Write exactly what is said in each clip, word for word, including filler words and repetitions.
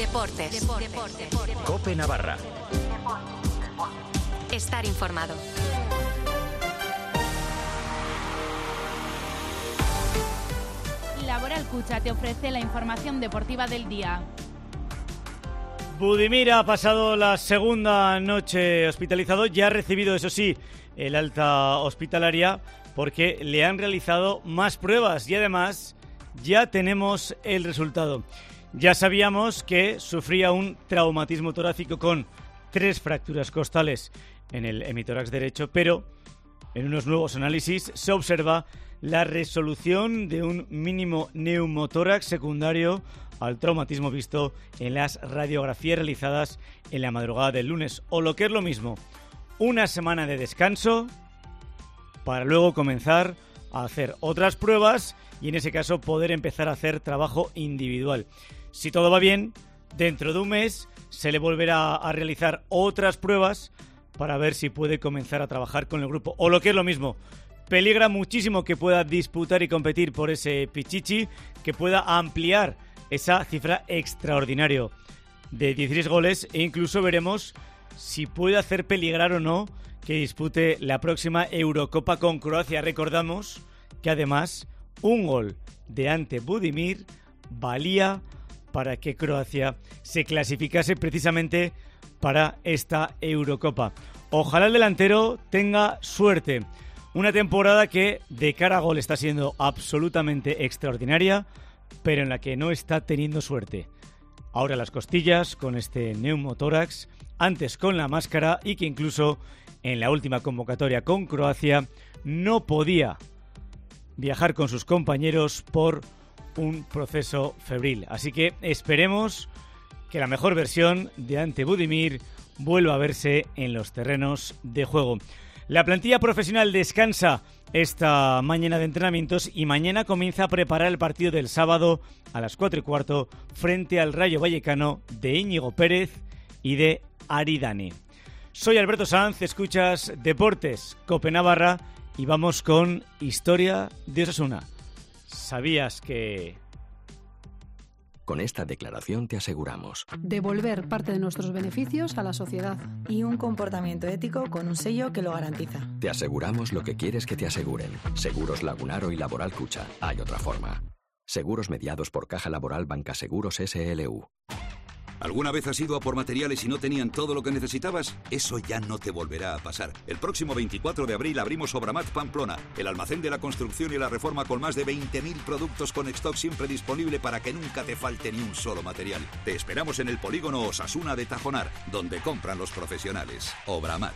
Deportes. Deportes. COPE Navarra. Estar informado. Laboral Cucha te ofrece la información deportiva del día. Budimir ha pasado la segunda noche hospitalizado, ya ha recibido, eso sí, el alta hospitalaria porque le han realizado más pruebas y además ya tenemos el resultado. Ya sabíamos que sufría un traumatismo torácico con tres fracturas costales en el hemitórax derecho, pero en unos nuevos análisis se observa la resolución de un mínimo neumotórax secundario al traumatismo visto en las radiografías realizadas en la madrugada del lunes, o lo que es lo mismo, una semana de descanso para luego comenzar a hacer otras pruebas y en ese caso poder empezar a hacer trabajo individual. Si todo va bien, dentro de un mes se le volverá a realizar otras pruebas para ver si puede comenzar a trabajar con el grupo, o lo que es lo mismo, peligra muchísimo que pueda disputar y competir por ese Pichichi, que pueda ampliar esa cifra extraordinaria de dieciséis goles e incluso veremos si puede hacer peligrar o no que dispute la próxima Eurocopa con Croacia. Recordamos que además un gol de Ante Budimir valía para que Croacia se clasificase precisamente para esta Eurocopa. Ojalá el delantero tenga suerte. Una temporada que de cara a gol está siendo absolutamente extraordinaria, pero en la que no está teniendo suerte. Ahora las costillas con este neumotórax, antes con la máscara y que incluso en la última convocatoria con Croacia no podía viajar con sus compañeros por un proceso febril. Así que esperemos que la mejor versión de Ante Budimir vuelva a verse en los terrenos de juego. La plantilla profesional descansa esta mañana de entrenamientos y mañana comienza a preparar el partido del sábado a las cuatro y cuarto frente al Rayo Vallecano de Íñigo Pérez y de Aridane. Soy Alberto Sanz, escuchas Deportes COPE Navarra y vamos con Historia de Osasuna. ¿Sabías que...? Con esta declaración te aseguramos devolver parte de nuestros beneficios a la sociedad y un comportamiento ético con un sello que lo garantiza. Te aseguramos lo que quieres que te aseguren. Seguros Lagunaro y Laboral Cucha. Hay otra forma. Seguros mediados por Caja Laboral Banca Seguros S L U. ¿Alguna vez has ido a por materiales y no tenían todo lo que necesitabas? Eso ya no te volverá a pasar. El próximo veinticuatro de abril abrimos Obramat Pamplona, el almacén de la construcción y la reforma con más de veinte mil productos con stock siempre disponible para que nunca te falte ni un solo material. Te esperamos en el polígono Osasuna de Tajonar, donde compran los profesionales. Obramat.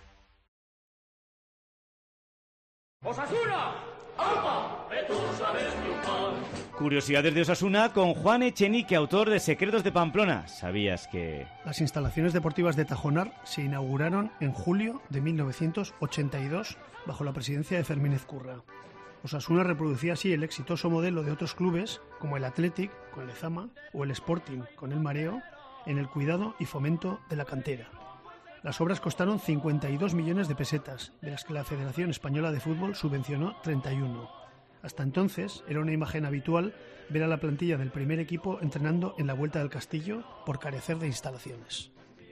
¡Osasuna! ¡Alba! ¡Que tú sabes triunfar! Curiosidades de Osasuna con Juan Echenique, autor de Secretos de Pamplona. ¿Sabías que...? Las instalaciones deportivas de Tajonar se inauguraron en julio de mil novecientos ochenta y dos bajo la presidencia de Fermín Ezcurra. Osasuna reproducía así el exitoso modelo de otros clubes como el Athletic con Lezama o el Sporting con el Mareo en el cuidado y fomento de la cantera. Las obras costaron cincuenta y dos millones de pesetas, de las que la Federación Española de Fútbol subvencionó treinta y uno. Hasta entonces era una imagen habitual ver a la plantilla del primer equipo entrenando en la Vuelta del Castillo por carecer de instalaciones.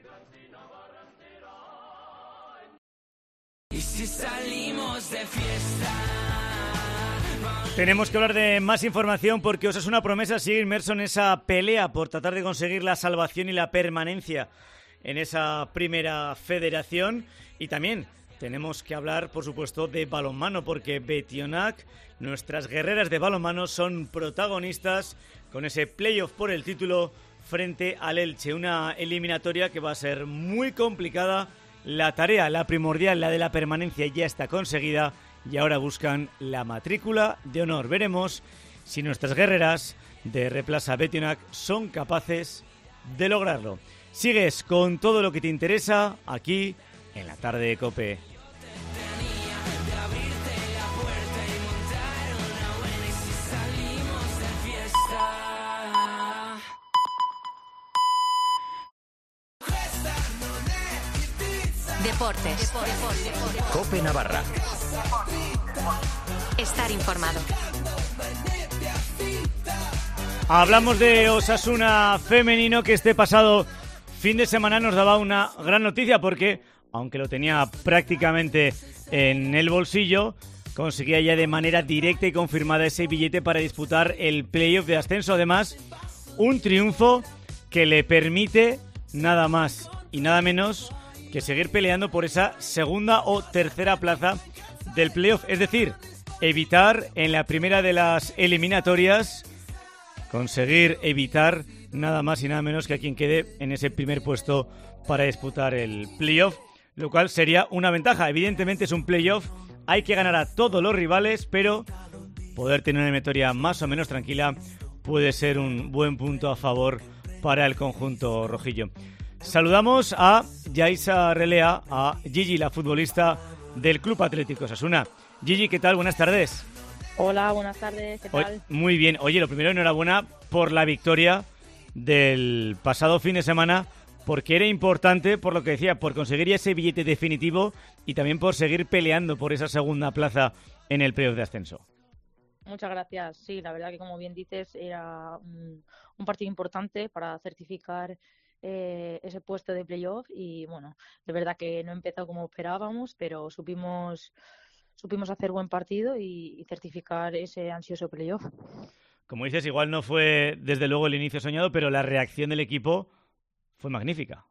¿Y si salimos de fiesta? Tenemos que hablar de más información porque Osasuna Promesa sigue inmerso en esa pelea por tratar de conseguir la salvación y la permanencia en esa primera federación. Y también tenemos que hablar, por supuesto, de balonmano, porque Betionac, nuestras guerreras de balonmano, son protagonistas con ese playoff por el título frente al Elche. Una eliminatoria que va a ser muy complicada. La tarea, la primordial, la de la permanencia, ya está conseguida y ahora buscan la matrícula de honor. Veremos si nuestras guerreras de Replaza Betionac son capaces de lograrlo. Sigues con todo lo que te interesa aquí en la tarde de COPE. Deportes. Deportes. COPE Navarra. Estar informado. Hablamos de Osasuna femenino, que este pasado fin de semana nos daba una gran noticia porque, aunque lo tenía prácticamente en el bolsillo, conseguía ya de manera directa y confirmada ese billete para disputar el playoff de ascenso. Además, un triunfo que le permite nada más y nada menos que seguir peleando por esa segunda o tercera plaza del playoff. Es decir, evitar en la primera de las eliminatorias, conseguir evitar nada más y nada menos que a quien quede en ese primer puesto para disputar el playoff, lo cual sería una ventaja. Evidentemente es un playoff, hay que ganar a todos los rivales, pero poder tener una eliminatoria más o menos tranquila puede ser un buen punto a favor para el conjunto rojillo. Saludamos a Yaisa Relea, a Gigi, la futbolista del Club Atlético Osasuna. Gigi, ¿qué tal? Buenas tardes. Hola, buenas tardes, ¿qué tal? Oye, muy bien. Oye, lo primero, enhorabuena por la victoria del pasado fin de semana, porque era importante, por lo que decía, por conseguir ese billete definitivo y también por seguir peleando por esa segunda plaza en el playoff de ascenso. Muchas gracias. Sí, la verdad que, como bien dices, era un, un partido importante para certificar eh, ese puesto de playoff y, bueno, de verdad que no empezó como esperábamos, pero supimos supimos hacer buen partido y, y certificar ese ansioso playoff. Como dices, igual no fue desde luego el inicio soñado, pero la reacción del equipo fue magnífica.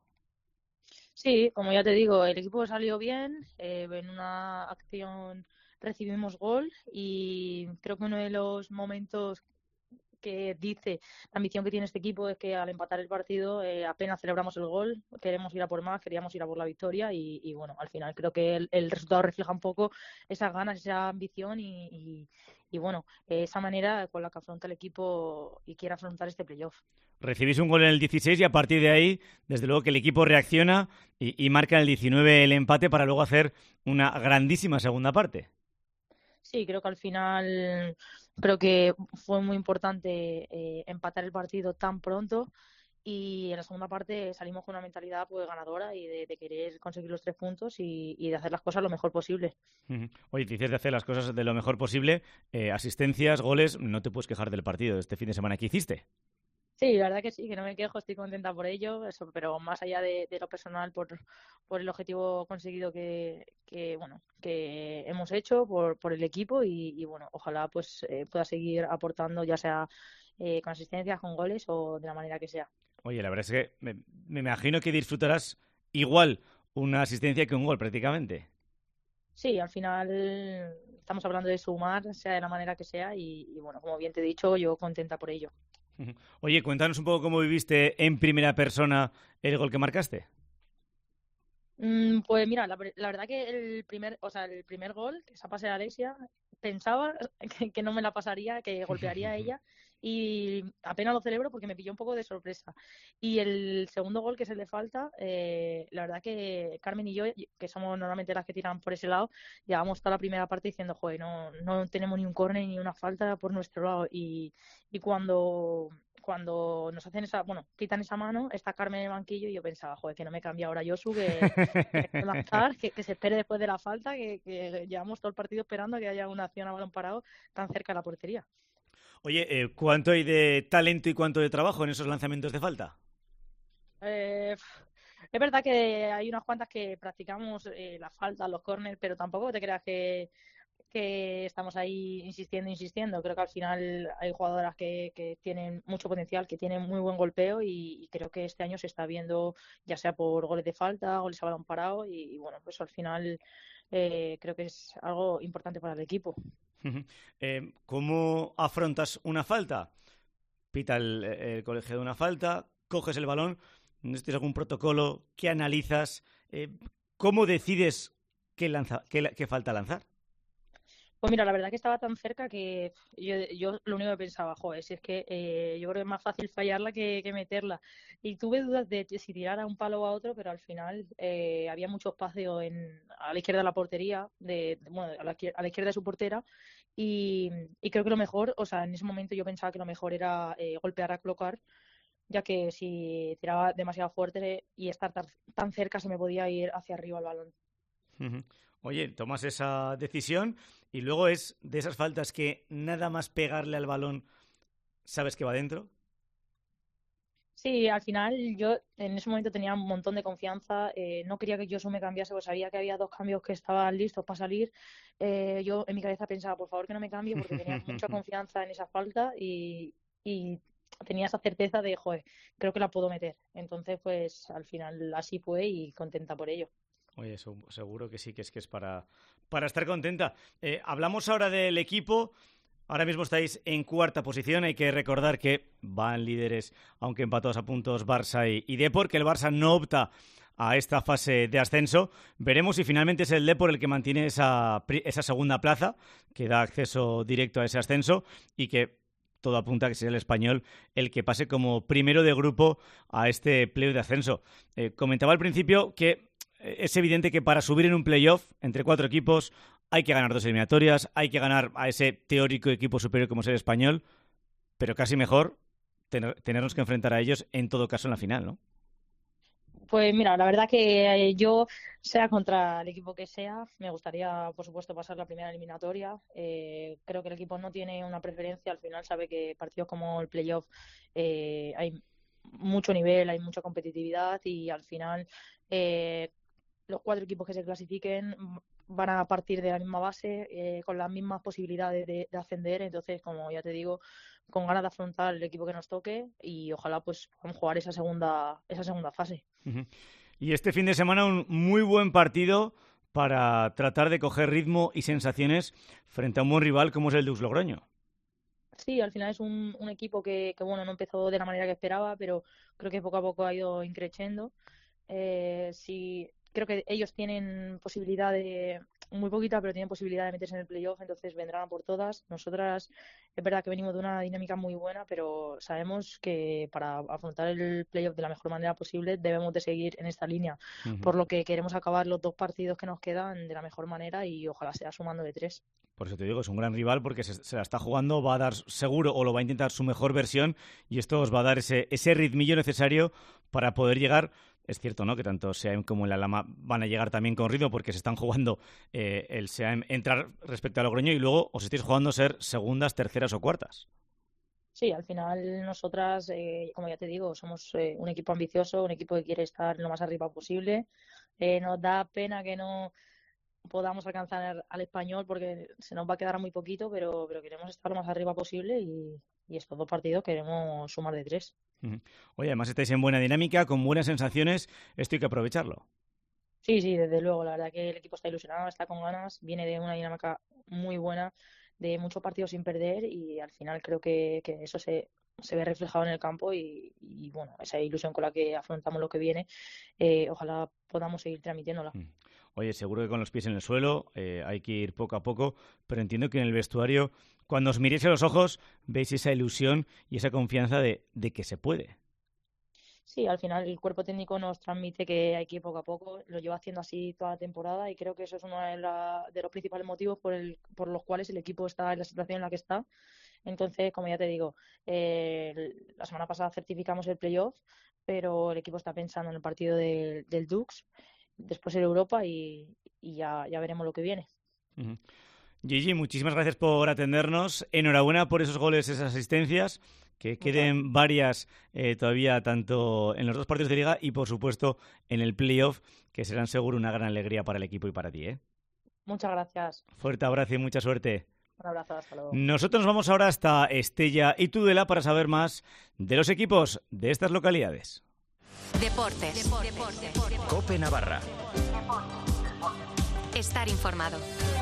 Sí, como ya te digo, el equipo salió bien, eh, en una acción recibimos gol y creo que uno de los momentos que dice la ambición que tiene este equipo es que al empatar el partido eh, apenas celebramos el gol, queremos ir a por más, queríamos ir a por la victoria y, y bueno, al final creo que el, el resultado refleja un poco esas ganas, esa ambición y, y, y bueno, esa manera con la que afronta el equipo y quiere afrontar este playoff. Recibís un gol en el dieciséis y a partir de ahí, desde luego que el equipo reacciona y, y marca en el diecinueve el empate para luego hacer una grandísima segunda parte. Sí, creo que al final creo que fue muy importante eh, empatar el partido tan pronto y en la segunda parte salimos con una mentalidad pues ganadora y de, de querer conseguir los tres puntos y, y de hacer las cosas lo mejor posible. Uh-huh. Oye, te dices de hacer las cosas de lo mejor posible, eh, asistencias, goles, no te puedes quejar del partido de este fin de semana que hiciste. Sí, la verdad que sí, que no me quejo, estoy contenta por ello, eso, pero más allá de, de lo personal, por, por el objetivo conseguido que, que bueno que hemos hecho por, por el equipo y, y bueno, ojalá pues eh, pueda seguir aportando, ya sea eh, con asistencias, con goles o de la manera que sea. Oye, la verdad es que me, me imagino que disfrutarás igual una asistencia que un gol prácticamente. Sí, al final estamos hablando de sumar, sea de la manera que sea y, y bueno, como bien te he dicho, yo contenta por ello. Oye, cuéntanos un poco cómo viviste en primera persona el gol que marcaste. Mm, pues mira, la, la verdad que el primer, o sea, el primer gol, que esa pase de Alexia, pensaba que, que no me la pasaría, que golpearía a ella y apenas lo celebro porque me pilló un poco de sorpresa. Y el segundo gol, que es el de falta, eh, la verdad que Carmen y yo, que somos normalmente las que tiran por ese lado, llevamos toda la primera parte diciendo, joder, no, no tenemos ni un córner ni una falta por nuestro lado. Y, y cuando... cuando nos hacen esa, bueno, quitan esa mano, está Carmen en el banquillo y yo pensaba, joder, que no me cambia ahora Josu, que, que, lanzar, que, que se espere después de la falta, que, que llevamos todo el partido esperando a que haya una acción a balón parado tan cerca de la portería. Oye, eh, ¿cuánto hay de talento y cuánto de trabajo en esos lanzamientos de falta? Eh, es verdad que hay unas cuantas que practicamos eh, la falta, los córneres, pero tampoco te creas que que estamos ahí insistiendo, insistiendo. Creo que al final hay jugadoras que, que tienen mucho potencial, que tienen muy buen golpeo y, y creo que este año se está viendo ya sea por goles de falta, goles a balón parado y, y bueno, pues al final eh, creo que es algo importante para el equipo. eh, ¿Cómo afrontas una falta? Pita el, el colegio de una falta, coges el balón, ¿tienes algún protocolo? ¿Qué analizas? Eh, ¿Cómo decides qué, lanza, qué, qué falta lanzar? Pues mira, la verdad que estaba tan cerca que yo, yo lo único que pensaba, joder, si es que eh, yo creo que es más fácil fallarla que, que meterla. Y tuve dudas de si tirar a un palo o a otro, pero al final eh, había mucho espacio en, a la izquierda de la portería, de, de, bueno, a la, a la izquierda de su portera, y, y creo que lo mejor, o sea, en ese momento yo pensaba que lo mejor era eh, golpear a colocar, ya que si tiraba demasiado fuerte y estar tan, tan cerca se me podía ir hacia arriba el balón. Uh-huh. Oye, tomas esa decisión y luego es de esas faltas que nada más pegarle al balón ¿sabes que va dentro? Sí, al final yo en ese momento tenía un montón de confianza, eh, no quería que Josu me cambiase, pues sabía que había dos cambios que estaban listos para salir. Eh, yo en mi cabeza pensaba, por favor que no me cambie, porque tenía mucha confianza en esa falta y, y tenía esa certeza de, joder, creo que la puedo meter. Entonces, pues al final así fue y contenta por ello. Oye, eso, seguro que sí, que es que es para, para estar contenta. Eh, hablamos ahora del equipo. Ahora mismo estáis en cuarta posición. Hay que recordar que van líderes, aunque empatados a puntos, Barça y, y Depor, que el Barça no opta a esta fase de ascenso. Veremos si finalmente es el Depor el que mantiene esa, esa segunda plaza, que da acceso directo a ese ascenso, y que todo apunta a que sea el Español el que pase como primero de grupo a este playoff de ascenso. Eh, comentaba al principio que es evidente que para subir en un playoff entre cuatro equipos hay que ganar dos eliminatorias, hay que ganar a ese teórico equipo superior como es el Español, pero casi mejor tener, tenernos que enfrentar a ellos en todo caso en la final, ¿no? Pues mira, la verdad que yo, sea contra el equipo que sea, me gustaría, por supuesto, pasar la primera eliminatoria. Eh, creo que el equipo no tiene una preferencia, al final sabe que partidos como el playoff eh, hay mucho nivel, hay mucha competitividad y al final eh, los cuatro equipos que se clasifiquen van a partir de la misma base, eh, con las mismas posibilidades de, de ascender. Entonces, como ya te digo, con ganas de afrontar el equipo que nos toque y ojalá pues podamos jugar esa segunda esa segunda fase. Uh-huh. Y este fin de semana un muy buen partido para tratar de coger ritmo y sensaciones frente a un buen rival como es el Dux Logroño. Sí, al final es un, un equipo que, que bueno no empezó de la manera que esperaba, pero creo que poco a poco ha ido increciendo. Eh, sí, creo que ellos tienen posibilidad de, muy poquita, pero tienen posibilidad de meterse en el playoff, entonces vendrán a por todas. Nosotras, es verdad que venimos de una dinámica muy buena, pero sabemos que para afrontar el playoff de la mejor manera posible debemos de seguir en esta línea, uh-huh. por lo que queremos acabar los dos partidos que nos quedan de la mejor manera y ojalá sea sumando de tres. Por eso te digo, es un gran rival porque se, se la está jugando, va a dar seguro o lo va a intentar su mejor versión y esto os va a dar ese, ese ritmillo necesario para poder llegar. Es cierto, ¿no?, que tanto S E A M como el Alhama van a llegar también con ritmo porque se están jugando eh, el S E A M entrar respecto a Logroño y luego os estáis jugando ser segundas, terceras o cuartas. Sí, al final nosotras, eh, como ya te digo, somos eh, un equipo ambicioso, un equipo que quiere estar lo más arriba posible. Eh, nos da pena que no podamos alcanzar al Español porque se nos va a quedar muy poquito, pero, pero queremos estar lo más arriba posible y, y estos dos partidos queremos sumar de tres. Oye, además estáis en buena dinámica, con buenas sensaciones, esto hay que aprovecharlo. Sí, sí, desde luego, la verdad que el equipo está ilusionado, está con ganas, viene de una dinámica muy buena, de muchos partidos sin perder y al final creo que, que eso se, se ve reflejado en el campo y, y bueno, esa ilusión con la que afrontamos lo que viene, eh, ojalá podamos seguir transmitiéndola. Oye, seguro que con los pies en el suelo eh, hay que ir poco a poco, pero entiendo que en el vestuario, cuando os miréis a los ojos, veis esa ilusión y esa confianza de, de que se puede. Sí, al final el cuerpo técnico nos transmite que hay que ir poco a poco, lo lleva haciendo así toda la temporada y creo que eso es uno de, la, de los principales motivos por, el, por los cuales el equipo está en la situación en la que está. Entonces, como ya te digo, eh, la semana pasada certificamos el playoff, pero el equipo está pensando en el partido de, del Dux, después en Europa y, y ya, ya veremos lo que viene. Uh-huh. Gigi, muchísimas gracias por atendernos. Enhorabuena por esos goles, esas asistencias. Que queden varias eh, todavía tanto en los dos partidos de Liga y, por supuesto, en el playoff, que serán seguro una gran alegría para el equipo y para ti, ¿eh? Muchas gracias. Fuerte abrazo y mucha suerte. Un abrazo, hasta luego. Nosotros nos vamos ahora hasta Estella y Tudela para saber más de los equipos de estas localidades. Deportes. Deportes. Deportes. COPE Navarra. Estar informado.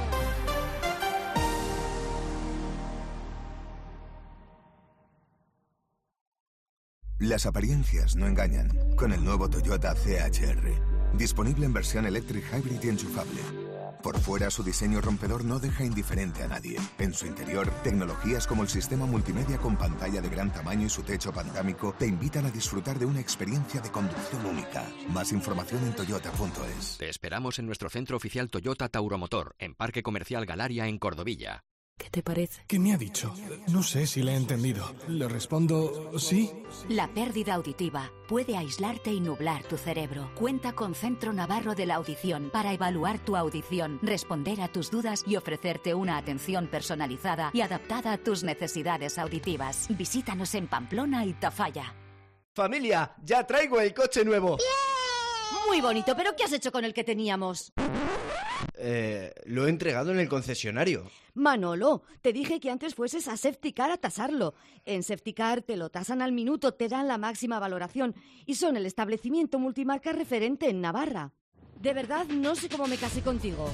Las apariencias no engañan. Con el nuevo Toyota C H R. Disponible en versión Electric Hybrid y enchufable. Por fuera, su diseño rompedor no deja indiferente a nadie. En su interior, tecnologías como el sistema multimedia con pantalla de gran tamaño y su techo panorámico te invitan a disfrutar de una experiencia de conducción única. Más información en toyota punto es. Te esperamos en nuestro centro oficial Toyota Tauromotor, en Parque Comercial Galaria, en Cordovilla. ¿Qué te parece? ¿Qué me ha dicho? No sé si le he entendido. ¿Le respondo sí? La pérdida auditiva puede aislarte y nublar tu cerebro. Cuenta con Centro Navarro de la Audición para evaluar tu audición, responder a tus dudas y ofrecerte una atención personalizada y adaptada a tus necesidades auditivas. Visítanos en Pamplona y Tafalla. Familia, ya traigo el coche nuevo. ¡Bien! Muy bonito, pero ¿qué has hecho con el que teníamos? Eh, lo he entregado en el concesionario. Manolo, te dije que antes fueses a Safetycar a tasarlo. En Safetycar te lo tasan al minuto, te dan la máxima valoración y son el establecimiento multimarca referente en Navarra. De verdad, no sé cómo me casé contigo.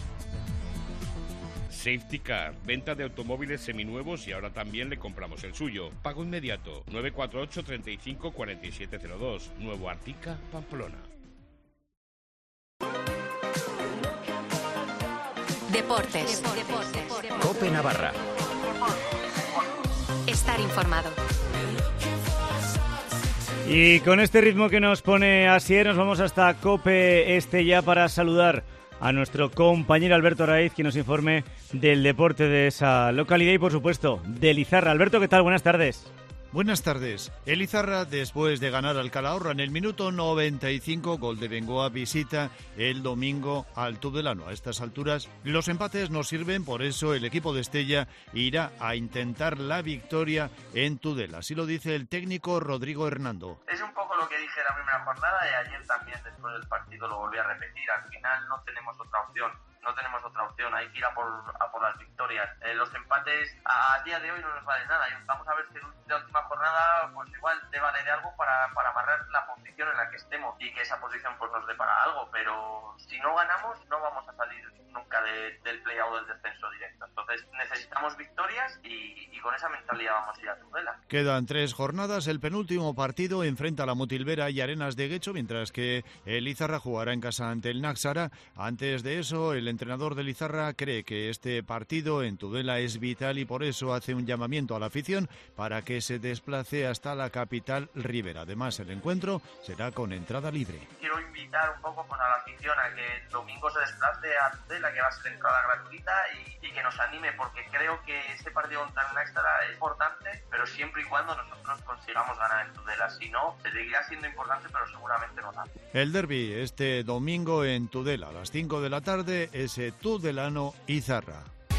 Safetycar, venta de automóviles seminuevos y ahora también le compramos el suyo. Pago inmediato, nueve cuatro ocho, treinta y cinco, cuarenta y siete cero dos. Nuevo Artica, Pamplona. Deportes. COPE Navarra. Estar informado. Y con este ritmo que nos pone Asier, nos vamos hasta COPE Este ya para saludar a nuestro compañero Alberto Raiz, que nos informe del deporte de esa localidad y, por supuesto, de Lizarra. Alberto, ¿qué tal? Buenas tardes. Buenas tardes. El Lizarra, después de ganar al Calahorra en el minuto noventa y cinco, gol de Bengoa, visita el domingo al Tudelano. A estas alturas, los empates nos sirven, por eso el equipo de Estella irá a intentar la victoria en Tudela. Así lo dice el técnico Rodrigo Hernando. Es un poco lo que dije en la primera jornada y ayer también, después del partido, lo volví a repetir. Al final no tenemos otra opción. No tenemos otra opción, hay que ir a por, a por las victorias. Eh, los empates a, a día de hoy no nos valen nada. Y vamos a ver si en la última jornada pues igual te vale de algo para, para amarrar la posición en la que estemos y que esa posición pues nos dé para algo. Pero si no ganamos no vamos a salir nunca de, del play-out del descenso directo. Entonces necesitamos victorias y, y con esa mentalidad vamos a ir a Tudela. Quedan tres jornadas. El penúltimo partido enfrenta a la Motilvera y Arenas de Guecho, mientras que el Lizarra jugará en casa ante el Náxara. Antes de eso, el entrenador de Lizarra cree que este partido en Tudela es vital y por eso hace un llamamiento a la afición para que se desplace hasta la capital ribera. Además, el encuentro será con entrada libre. Quiero invitar un poco pues, a la afición a que el domingo se desplace a Tudela, que va a ser entrada gratuita, y, y que nos anime, porque creo que este partido contra el Náxara es importante, pero siempre y cuando nosotros consigamos ganar en Tudela. Si no, seguirá siendo importante, pero seguramente no tanto. El derbi este domingo en Tudela a las cinco de la tarde, ese Tudelano Izarra.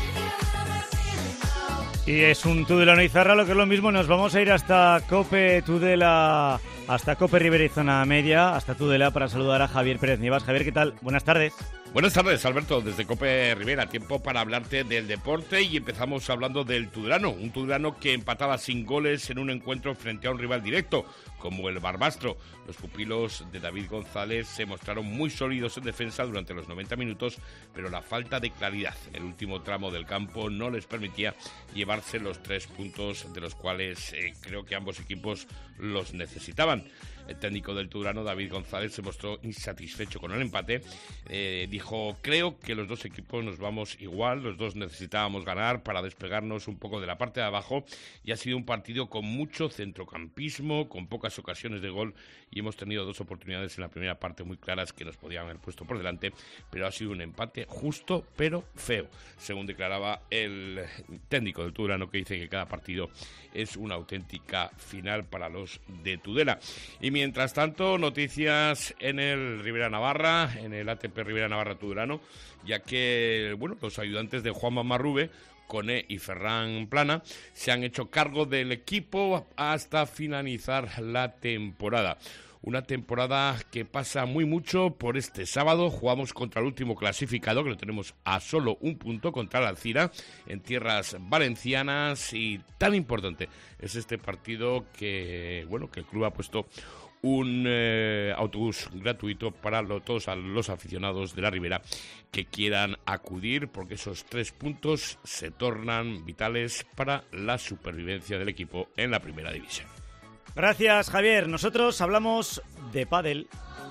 Y es un Tudelano Izarra, lo que es lo mismo, nos vamos a ir hasta COPE Tudela, hasta COPE Ribera y Zona Media, hasta Tudela, para saludar a Javier Pérez Nivas. Javier, ¿qué tal? Buenas tardes. Buenas tardes, Alberto, desde COPE Ribera. Tiempo para hablarte del deporte y empezamos hablando del Tudelano. Un Tudelano que empataba sin goles en un encuentro frente a un rival directo, como el Barbastro. Los pupilos de David González se mostraron muy sólidos en defensa durante los noventa minutos, pero la falta de claridad en el último tramo del campo no les permitía llevarse los tres puntos, de los cuales eh, creo que ambos equipos los necesitaban. El técnico del Tudelano, David González, se mostró insatisfecho con el empate. Eh, dijo, creo que los dos equipos nos vamos igual, los dos necesitábamos ganar para despegarnos un poco de la parte de abajo, y ha sido un partido con mucho centrocampismo, con pocas ocasiones de gol, y hemos tenido dos oportunidades en la primera parte muy claras que nos podían haber puesto por delante, pero ha sido un empate justo pero feo, según declaraba el técnico del Tudelano, que dice que cada partido es una auténtica final para los de Tudela. Y mientras tanto, noticias en el Ribera Navarra, en el A T P Ribera Navarra Tudelano, ya que bueno, los ayudantes de Juanma Marrube, Coné y Ferran Plana, se han hecho cargo del equipo hasta finalizar la temporada. Una temporada que pasa muy mucho por este sábado. Jugamos contra el último clasificado, que lo tenemos a solo un punto, contra la Alcira, en tierras valencianas, y tan importante es este partido que, bueno, que el club ha puesto un eh, autobús gratuito para lo, todos los aficionados de la Ribera que quieran acudir, porque esos tres puntos se tornan vitales para la supervivencia del equipo en la primera división. Gracias, Javier. Nosotros hablamos de pádel.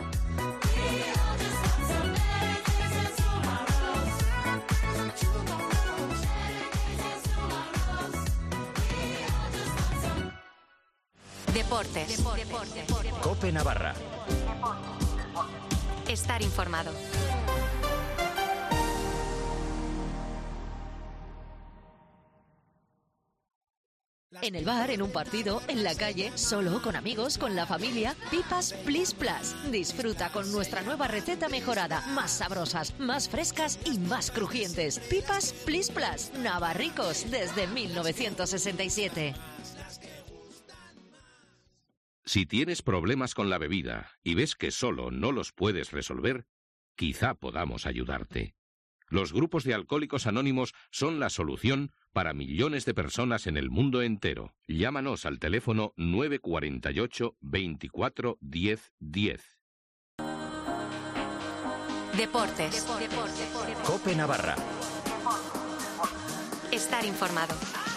Deportes. Deportes. COPE Navarra. Estar informado. Y En el bar, en un partido, en la calle, solo, con amigos, con la familia. Pipas Plis Plus. Disfruta con nuestra nueva receta mejorada. Más sabrosas, más frescas y más crujientes. Pipas Plis Plus. Navarricos desde mil novecientos sesenta y siete. Si tienes problemas con la bebida y ves que solo no los puedes resolver, quizá podamos ayudarte. Los grupos de alcohólicos anónimos son la solución para millones de personas en el mundo entero. Llámanos al teléfono nueve cuatro ocho, veinticuatro, diez, diez. Deportes. Cope Navarra. Estar informado.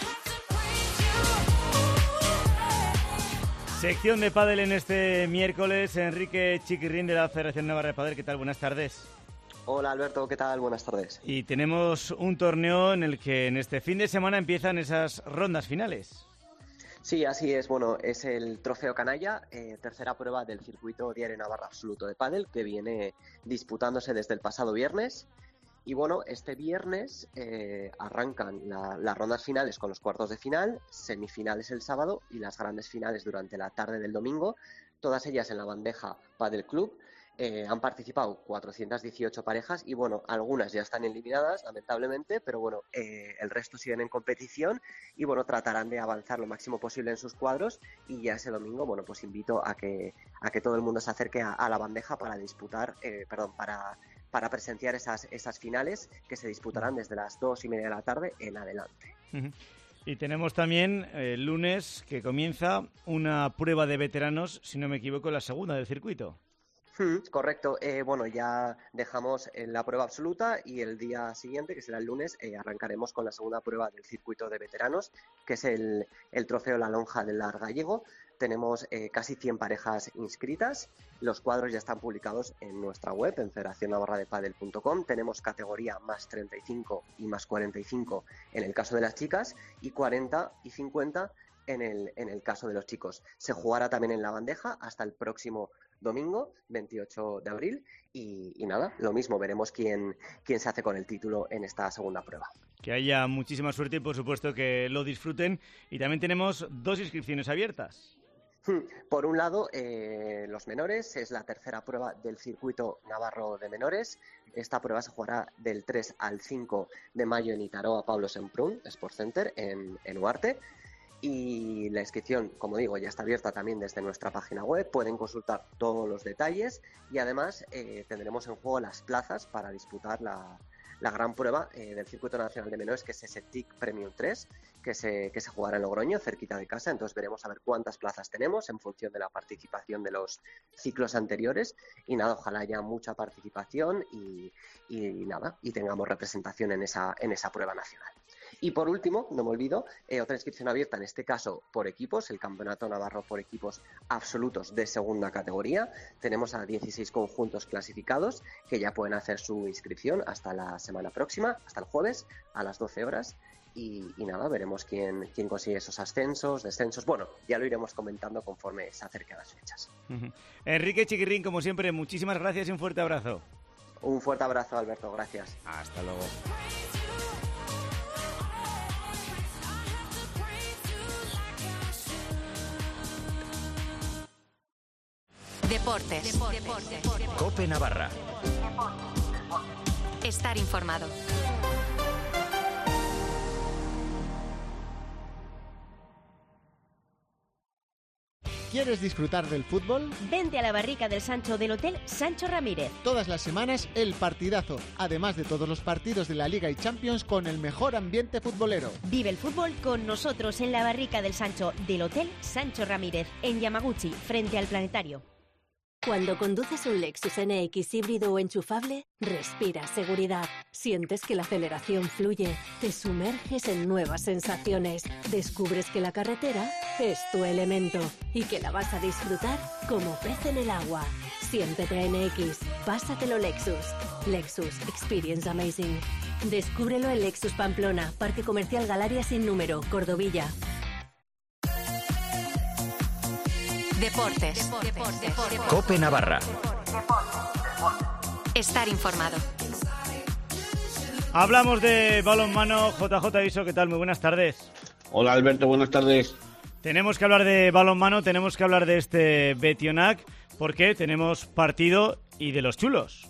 Sección de pádel en este miércoles. Enrique Chiquirrín de la Federación Navarra de Pádel. ¿Qué tal? Buenas tardes. Hola Alberto, ¿qué tal? Buenas tardes. Y tenemos un torneo en el que en este fin de semana empiezan esas rondas finales. Sí, así es. Bueno, es el Trofeo Canalla, eh, tercera prueba del circuito Diario Navarra Absoluto de Pádel, que viene disputándose desde el pasado viernes. Y bueno, este viernes eh, arrancan la, las rondas finales con los cuartos de final, semifinales el sábado y las grandes finales durante la tarde del domingo, todas ellas en la bandeja Pádel Club. Eh, han participado cuatrocientas dieciocho parejas y bueno, algunas ya están eliminadas, lamentablemente, pero bueno, eh, el resto siguen en competición y bueno, tratarán de avanzar lo máximo posible en sus cuadros y ya ese domingo, bueno, pues invito a que, a que todo el mundo se acerque a, a la bandeja para disputar, eh, perdón, para... para presenciar esas, esas finales que se disputarán desde las dos y media de la tarde en adelante. Uh-huh. Y tenemos también el lunes que comienza una prueba de veteranos, si no me equivoco, la segunda del circuito. Hmm, correcto. Eh, bueno, ya dejamos en la prueba absoluta y el día siguiente, que será el lunes, eh, arrancaremos con la segunda prueba del circuito de veteranos, que es el, el trofeo La Lonja del Lar Gallego. Tenemos eh, casi cien parejas inscritas. Los cuadros ya están publicados en nuestra web, en federación navarra de pádel punto com. Tenemos categoría más treinta y cinco y más cuarenta y cinco en el caso de las chicas y cuarenta y cincuenta en el, en el caso de los chicos. Se jugará también en la bandeja hasta el próximo domingo, veintiocho de abril. Y, y nada, lo mismo, veremos quién, quién se hace con el título en esta segunda prueba. Que haya muchísima suerte y por supuesto que lo disfruten. Y también tenemos dos inscripciones abiertas. Por un lado, eh, los menores, es la tercera prueba del circuito navarro de menores. Esta prueba se jugará del tres al cinco de mayo en Itaroa Pablo Semprún Sport Center en, en Huarte. Y la inscripción, como digo, ya está abierta también desde nuestra página web. Pueden consultar todos los detalles y además eh, tendremos en juego las plazas para disputar la, la gran prueba eh, del Circuito Nacional de Menores, que es ese T I C Premium tres, que se, que se jugará en Logroño, cerquita de casa. Entonces veremos a ver cuántas plazas tenemos en función de la participación de los ciclos anteriores. Y nada, ojalá haya mucha participación y, y nada, y tengamos representación en esa, en esa prueba nacional. Y por último, no me olvido, eh, otra inscripción abierta, en este caso por equipos, el Campeonato Navarro por equipos absolutos de segunda categoría. Tenemos a dieciséis conjuntos clasificados que ya pueden hacer su inscripción hasta la semana próxima, hasta el jueves a las doce horas. Y, y nada, veremos quién, quién consigue esos ascensos, descensos. Bueno, ya lo iremos comentando conforme se acerquen las fechas. Uh-huh. Enrique Chiquirrín, como siempre, muchísimas gracias y un fuerte abrazo. Un fuerte abrazo, Alberto, gracias. Hasta luego. Deportes. Deportes. Cope Navarra. Estar informado. ¿Quieres disfrutar del fútbol? Vente a la barrica del Sancho del Hotel Sancho Ramírez. Todas las semanas el partidazo, además de todos los partidos de la Liga y Champions con el mejor ambiente futbolero. Vive el fútbol con nosotros en la barrica del Sancho del Hotel Sancho Ramírez, en Yamaguchi, frente al Planetario. Cuando conduces un Lexus N X híbrido o enchufable, respiras seguridad, sientes que la aceleración fluye, te sumerges en nuevas sensaciones, descubres que la carretera es tu elemento y que la vas a disfrutar como pez en el agua. Siéntete N X, pásatelo Lexus. Lexus Experience Amazing. Descúbrelo en Lexus Pamplona, Parque Comercial Galaria sin número, Cordovilla. Deportes. Deportes. Deportes. Cope Navarra. Estar informado. Hablamos de balonmano. J J Iso, ¿qué tal? Muy buenas tardes. Hola Alberto, buenas tardes. Tenemos que hablar de balonmano, tenemos que hablar de este Betionac, porque tenemos partido y de los chulos.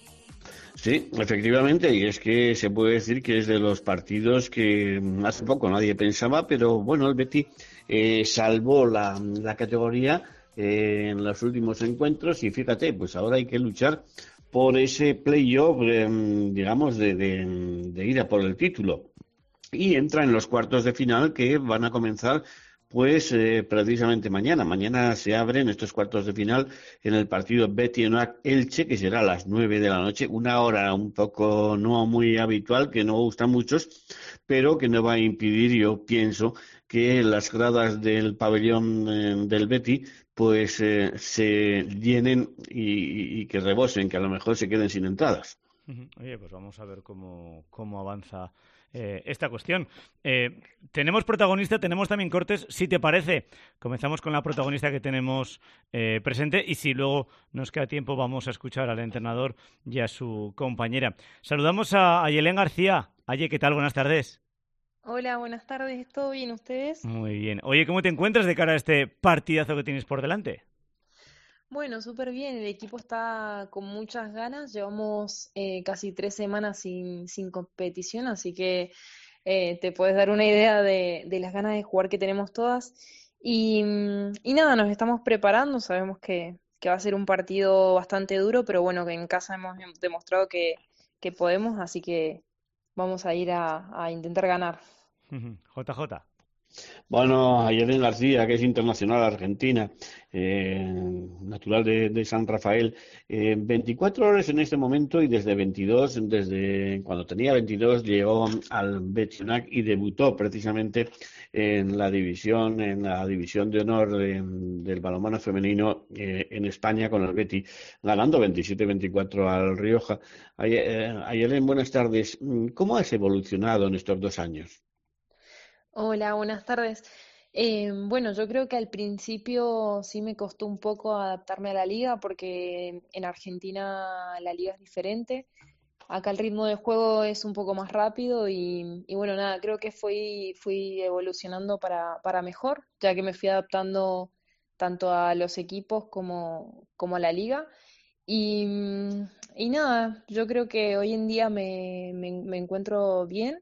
Sí, efectivamente, y es que se puede decir que es de los partidos que hace poco nadie pensaba, pero bueno, el Betis eh, salvó la, la categoría eh, en los últimos encuentros y fíjate, pues ahora hay que luchar por ese playoff, eh, digamos, de, de, de ir a por el título. Y entra en los cuartos de final que van a comenzar pues eh, precisamente mañana. Mañana se abren estos cuartos de final en el partido Betionac-Elche, que será a las nueve de la noche, una hora un poco no muy habitual, que no gusta a muchos, pero que no va a impedir, yo pienso, que las gradas del pabellón eh, del Betis pues eh, se llenen y, y que rebosen, que a lo mejor se queden sin entradas. Oye, pues vamos a ver cómo, cómo avanza eh, esta cuestión. Eh, tenemos protagonista, tenemos también cortes. Si te parece, comenzamos con la protagonista que tenemos eh, presente y si luego nos queda tiempo vamos a escuchar al entrenador y a su compañera. Saludamos a Ayelén García. Aye, ¿qué tal? Buenas tardes. Hola, buenas tardes. ¿Todo bien ustedes? Muy bien. Oye, ¿cómo te encuentras de cara a este partidazo que tienes por delante? Bueno, súper bien, el equipo está con muchas ganas, llevamos eh, casi tres semanas sin, sin competición, así que eh, te puedes dar una idea de, de las ganas de jugar que tenemos todas. Y, y nada, nos estamos preparando, sabemos que, que va a ser un partido bastante duro, pero bueno, que en casa hemos demostrado que, que podemos, así que vamos a ir a, a intentar ganar. J J. Bueno, Ayelén García, que es internacional argentina, eh, natural de, de San Rafael, eh, veinticuatro horas en este momento y desde veintidós, desde cuando tenía veintidós llegó al Betionac y debutó precisamente en la división, en la división de honor de, del balonmano femenino eh, en España con el Betis, ganando veintisiete veinticuatro al Rioja. Ay, eh, Ayelén, buenas tardes. ¿Cómo has evolucionado en estos dos años? Hola, buenas tardes. Eh, bueno, yo creo que al principio sí me costó un poco adaptarme a la liga porque en Argentina la liga es diferente. Acá el ritmo de juego es un poco más rápido y, y bueno, nada, creo que fui, fui evolucionando para, para mejor, ya que me fui adaptando tanto a los equipos como, como a la liga. Y, y nada, yo creo que hoy en día me, me, me encuentro bien.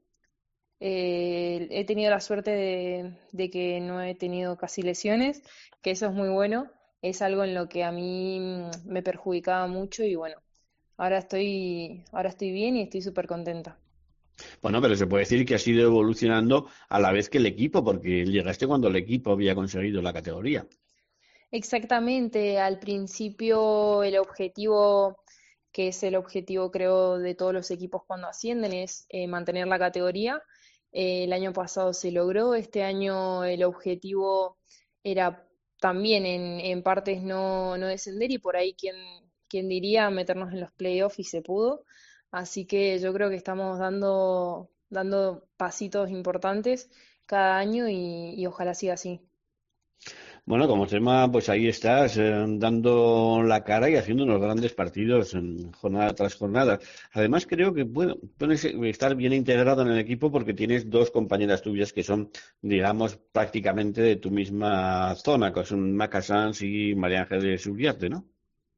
Eh, he tenido la suerte de, de que no he tenido casi lesiones, que eso es muy bueno, es algo en lo que a mí me perjudicaba mucho y bueno, ahora estoy, ahora estoy bien y estoy súper contenta. Bueno, pero se puede decir que has ido evolucionando a la vez que el equipo, porque llegaste cuando el equipo había conseguido la categoría. Exactamente, al principio el objetivo, que es el objetivo creo de todos los equipos cuando ascienden, es eh, mantener la categoría. Eh, el año pasado se logró, este año el objetivo era también en, en partes no, no descender y por ahí quien, quien diría meternos en los playoffs y se pudo. Así que yo creo que estamos dando, dando pasitos importantes cada año y, y ojalá siga así. Bueno, como tema, pues ahí estás, eh, dando la cara y haciendo unos grandes partidos en jornada tras jornada. Además, creo que bueno, puedes estar bien integrado en el equipo porque tienes dos compañeras tuyas que son, digamos, prácticamente de tu misma zona, que son Maca Sanz y María Ángeles Uriarte, ¿no?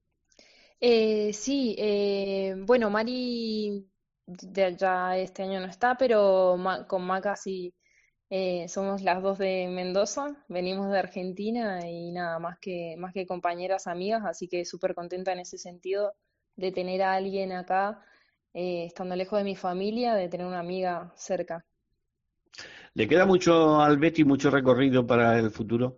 Eh, sí, eh, bueno, Mari de- ya este año no está, pero Ma- con Maca sí. Eh, somos las dos de Mendoza, venimos de Argentina y nada, más que, más que compañeras, amigas, así que súper contenta en ese sentido de tener a alguien acá, eh, estando lejos de mi familia, de tener una amiga cerca. ¿Le queda mucho al Betis, mucho recorrido para el futuro?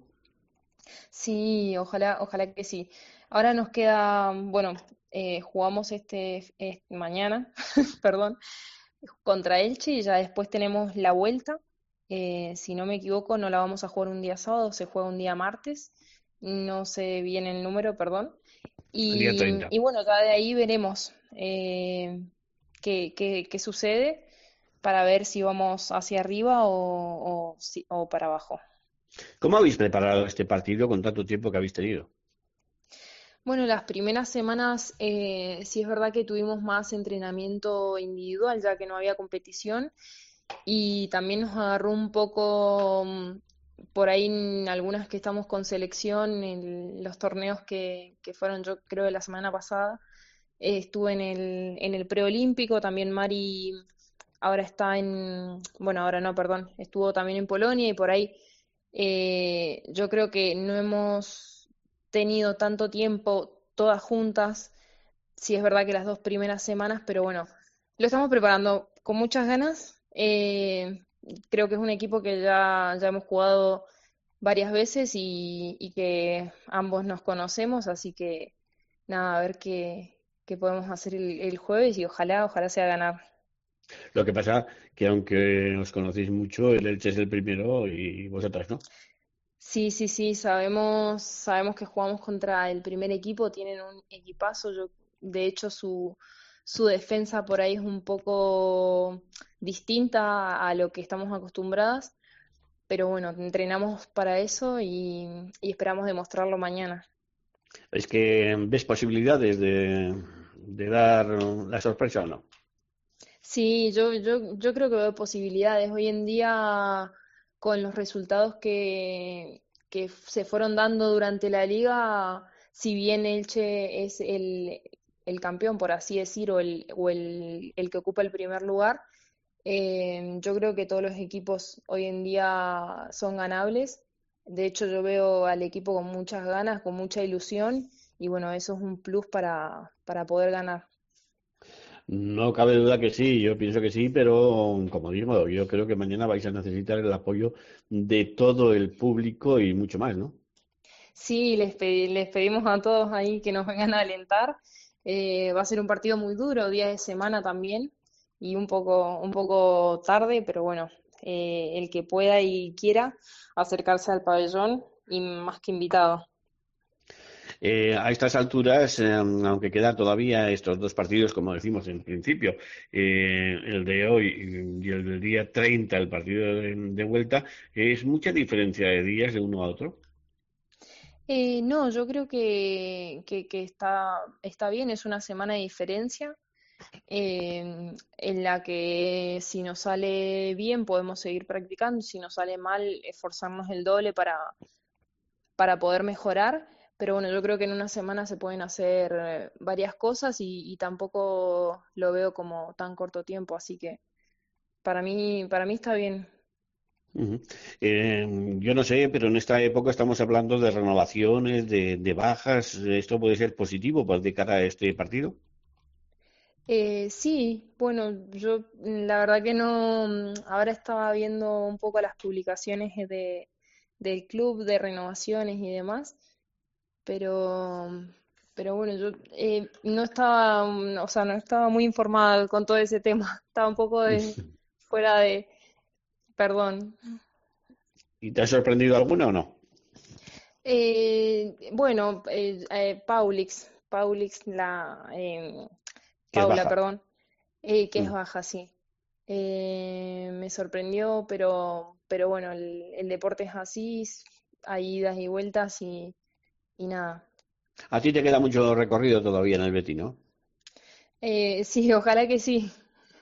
Sí, ojalá, ojalá que sí. Ahora nos queda, bueno, eh, jugamos este, este mañana, perdón, contra Elche y ya después tenemos la vuelta. Eh, si no me equivoco, no la vamos a jugar un día sábado, se juega un día martes. No sé bien el número, perdón. El día Y, treinta. y bueno, ya de ahí veremos eh, qué, qué, qué sucede para ver si vamos hacia arriba o, o, si- o para abajo. ¿Cómo habéis preparado este partido con tanto tiempo que habéis tenido? Bueno, las primeras semanas eh, sí es verdad que tuvimos más entrenamiento individual ya que no había competición y también nos agarró un poco por ahí en algunas que estamos con selección, en los torneos que, que fueron, yo creo, de la semana pasada. Eh, estuve en el, en el preolímpico, también Mari ahora está en, bueno, ahora no, perdón, estuvo también en Polonia y por ahí eh, yo creo que no hemos tenido tanto tiempo todas juntas, sí es verdad que las dos primeras semanas, pero bueno, lo estamos preparando con muchas ganas. Eh, creo que es un equipo que ya, ya hemos jugado varias veces y, y que ambos nos conocemos, así que nada, a ver qué, qué podemos hacer el, el jueves y ojalá, ojalá sea ganar. Lo que pasa que aunque os conocéis mucho, el Elche es el primero y vosotras no. Sí, sí, sí, sabemos, sabemos que jugamos contra el primer equipo, tienen un equipazo, yo, de hecho su, su defensa por ahí es un poco distinta a lo que estamos acostumbradas, pero bueno, entrenamos para eso y, y esperamos demostrarlo mañana. ¿Es que ves posibilidades de, de dar la sorpresa o no? Sí, yo, yo, yo creo que veo posibilidades. Hoy en día, con los resultados que, que se fueron dando durante la liga, si bien Elche es el, el campeón, por así decir, o el, o el, el que ocupa el primer lugar, eh, yo creo que todos los equipos hoy en día son ganables. De hecho, yo veo al equipo con muchas ganas, con mucha ilusión, y bueno, eso es un plus para, para poder ganar. No cabe duda que sí, yo pienso que sí, pero como digo, yo creo que mañana vais a necesitar el apoyo de todo el público y mucho más, ¿no? Sí, les, pedi- les pedimos a todos ahí que nos vengan a alentar. Eh, va a ser un partido muy duro, día de semana también, y un poco, un poco tarde, pero bueno, eh, el que pueda y quiera acercarse al pabellón, y más que invitado. Eh, a estas alturas, eh, aunque quedan todavía estos dos partidos, como decimos en principio, eh, el de hoy y el del día treinta, el partido de, de vuelta, ¿es mucha diferencia de días de uno a otro? Eh, no, yo creo que, que, que está, está bien, es una semana de diferencia, eh, en la que si nos sale bien podemos seguir practicando, si nos sale mal esforzarnos el doble para, para poder mejorar, pero bueno, yo creo que en una semana se pueden hacer eh, varias cosas y, y tampoco lo veo como tan corto tiempo, así que para mí, para mí está bien. Ujú. Eh, yo no sé, pero en esta época estamos hablando de renovaciones, de, de bajas. ¿Esto puede ser positivo pues, de cara a este partido? Eh, sí, bueno, yo mm, la verdad que no, mm, ahora estaba viendo un poco las publicaciones de, del club de renovaciones y demás, pero, pero bueno, yo eh, no estaba, mm, o sea, no estaba muy informada con todo ese tema, estaba un poco de, fuera de, perdón. ¿Y te ha sorprendido alguna o no? Eh, bueno, eh, eh, Paulix, Paulix, la, eh, Que es Paula, baja. perdón, eh, que es Mm. baja, sí. Eh, me sorprendió, pero, pero bueno, el, el deporte es así, s- hay idas y vueltas y, y nada. A ti te queda mucho recorrido todavía en el Betis, ¿no? Eh, sí, ojalá que sí,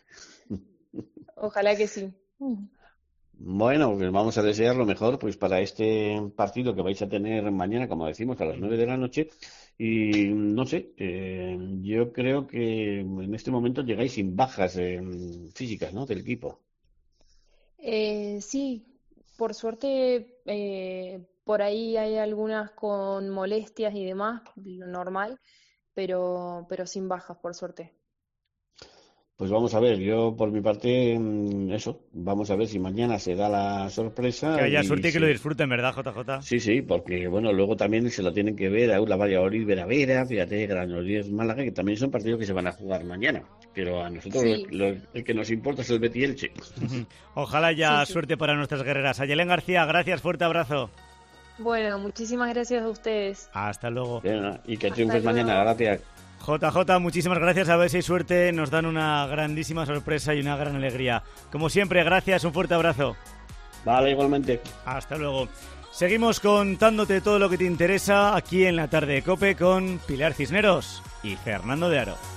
ojalá que sí. Bueno, pues vamos a desear lo mejor pues para este partido que vais a tener mañana, como decimos, a las nueve de la noche. Y no sé, eh, yo creo que en este momento llegáis sin bajas eh, físicas, ¿no? Del equipo. Eh, sí, por suerte, eh, por ahí hay algunas con molestias y demás, lo normal, pero, pero sin bajas, por suerte. Pues vamos a ver, yo por mi parte, mm, eso, vamos a ver si mañana se da la sorpresa Que haya y suerte y que si- lo disfruten, ¿verdad, J J? Sí, sí, porque bueno, luego también se lo tienen que ver a la Valladolid, Vera Vera, fíjate, Granollers, Málaga, que también son partidos que se van a jugar mañana. Pero a nosotros Sí. lo- lo- el que nos importa es el Betis y Elche. Ojalá haya Sí, sí. suerte para nuestras guerreras. Ayelén García, gracias, fuerte abrazo. Bueno, muchísimas gracias a ustedes. Hasta luego. Venga, y que Hasta triunfes luego. mañana, gracias. J J, muchísimas gracias. A ver si hay suerte. Nos dan una grandísima sorpresa y una gran alegría. Como siempre, gracias. Un fuerte abrazo. Vale, igualmente. Hasta luego. Seguimos contándote todo lo que te interesa aquí en la tarde de COPE con Pilar Cisneros y Fernando de Aro.